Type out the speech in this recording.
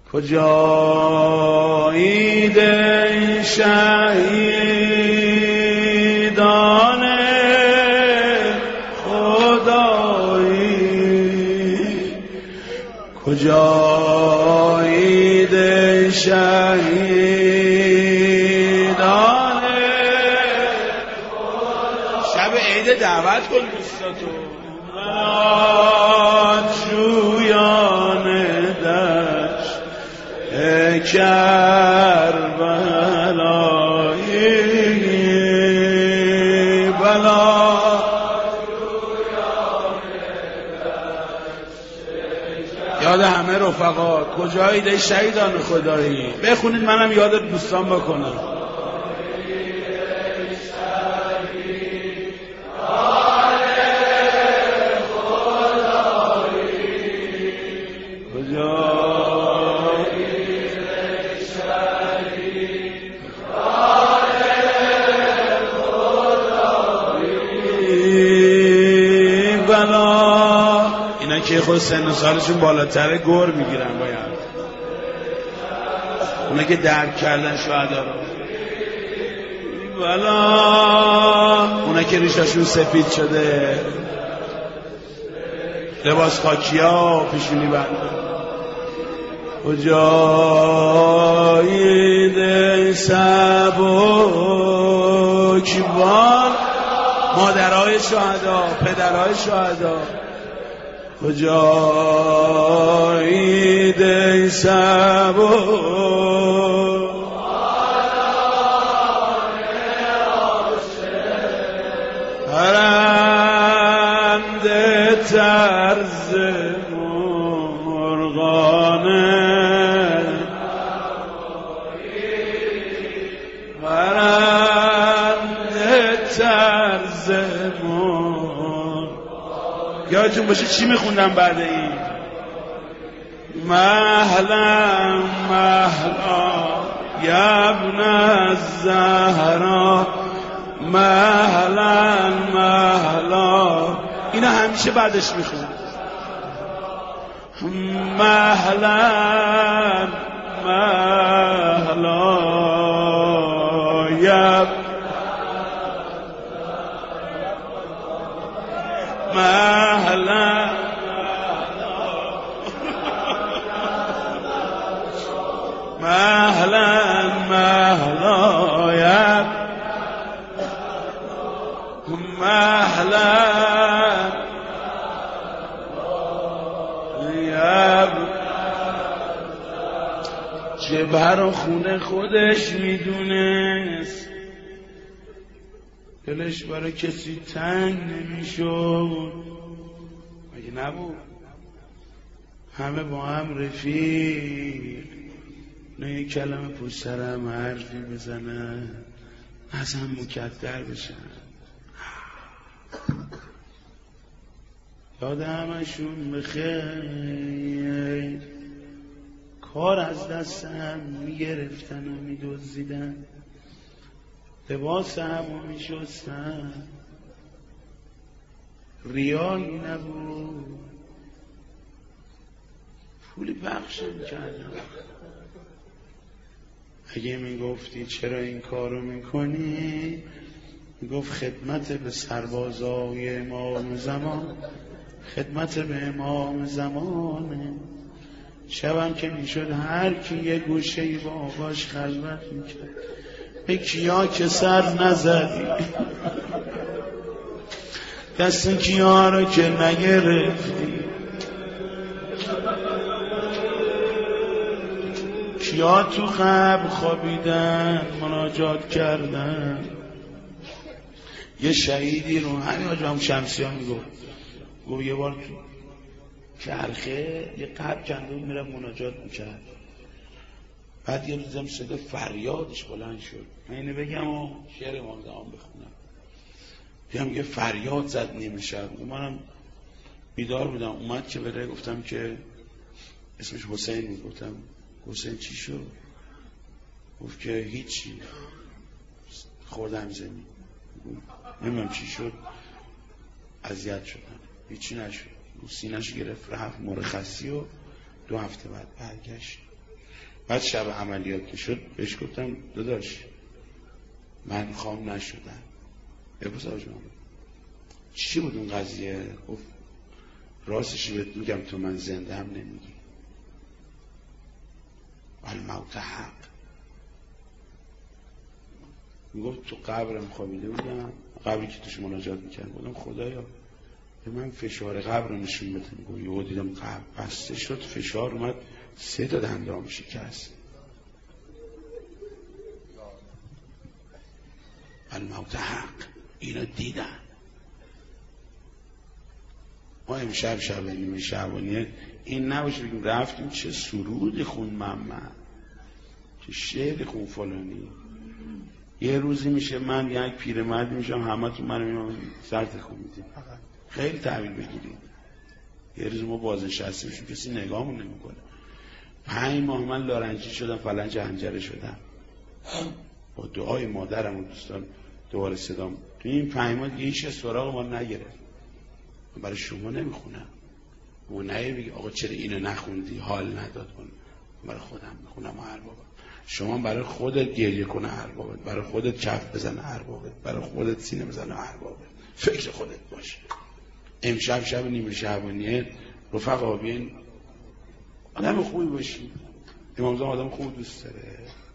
کجایید ای شهیدان خدایی، کجایید ای شهیدان خدایی. شب عید دعوت کن دوستاتو جویان دشت کربلایی بلا یاد همه رفقا. کجایید ای شهیدان خدایی؟ بخونید منم یاد دوستان بکنم. اینا که خود سن و سالشون بالاتره گر میگیرن باید. اونا که درک کردن شهدا رو بلا، اونا که ریشاشون سفید شده، لباس خاکیا پیشونی بنده. کجایید سبکبار مادرای شهدا، پدرای شهدا. کجایید ای سبک پرنده طرز مرغانه، پرنده طرز یادتون باشه چی میخوندم بعد این؟ مهلا مهلا یبن الزهرا، مهلا مهلا. اینا همیشه بعدش میخوند. مهلا مهلا یبن مهلا مهلا مهلا یا مهلا یا جبهه رو خونه خودش میدونست، دلش برای کسی تنگ نمیشد. مگه نبود؟ همه با هم رفیق، نه یک کلمه پشت سرم حرفی بزنن، از هم مکدر بشن. یاد همشون بخیر، کار از دستم میگرفتن و میدزدیدن، لباس همو میشستن، ریایی نبود، پولی پخش میکردم. اگه میگفتی چرا این کارو میکنی، میگفت خدمت به سربازای امام زمان، خدمت به امام زمانه. شبم که میشد هر کی یه گوشه‌ای با آقاش خلوت میکرد. به کیا که سر نزدی، دست کیا رو که نگرفتی، کیا تو قبر خوابیدن مناجات کردن. یه شهیدی رو همین آجام شمسی ها میگفت یه بار تو چرخه یه قبر کنده بود میرم مناجات میکرد. بعد یه روزم صدا فریادش بلند شد. من اینو بگم و شعر امام زمان بخونم. بیام یه فریاد زد نیمه شب. منم بیدار بودم. اومد که بره، گفتم که اسمش حسین بود. گفتم حسین چی شد؟ گفت که هیچی، خوردم زمین. نمیدونم چی شد، اذیت شدم. هیچی نشد. سینه‌شو گرفت رفت مرخصی و 2 هفته بعد برگشت. بعد شب عملیات که شد بهش گفتم داداش من خام نشدم. بپرس آقا جان چی بود اون قضیه؟ گفت راستش بهت میگم تو من زنده هم نمیگی. الموت حق. میگفت تو قبرم خوابیده بودم، قبری که توش مناجات میکرد، بودم خدایا به من فشار قبر نشون بده. میگو یهو دیدم قبر بسته شد، فشار اومد 3 تا دندام شکست. الموت حق. اینا دیدن. ما امشب شب شعبانیه این نباشه بگیم رفتیم چه سرودی خون محمد، چه شعری خون فلانی. یه روزی میشه من یک پیرمردی میشم همه تو منو سرت خون میدیم. خیلی تحویل بگیریم. یه روز ما بازنشسته میشیم کسی نگاهمون نمیکنه. 5 ماه من لارنجی شدم، فلنج حنجره شدم. با دعای مادرم و دوستان دوباره صدام. تو این 5 ماه دیگه هیچ سراغ ما نگرفت. من برای شما نمیخونم. و نه بگی آقا چرا اینو نخوندی حال نداد کن. برای خودم میخونم و هر بابا. شما برای خودت گریه کنه هر بابت، برای خودت کف بزنه هر بابت، برای خودت سینه بزنه هر بابت، فکر خودت باشه. امشب شب نیمه شعبانیه رفقا بیاین آدم خوبی باشین. امام زمان آدم خوب دوست داره.